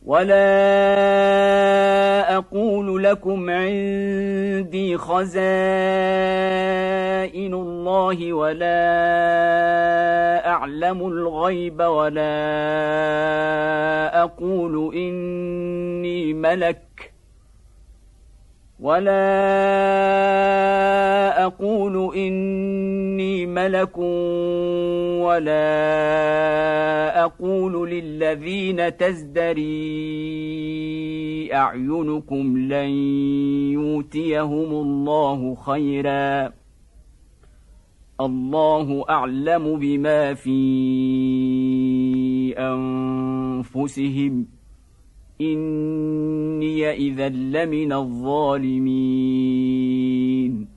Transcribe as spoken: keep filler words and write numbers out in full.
ولا أقول لكم عندي خزائن الله ولا أعلم الغيب ولا أقول إني ملك ولا أقول إني ملك ولا أقول للذين تزدري أعينكم لن يؤتيهم الله خيرا الله أعلم بما في أنفسهم إني إذا لمن الظالمين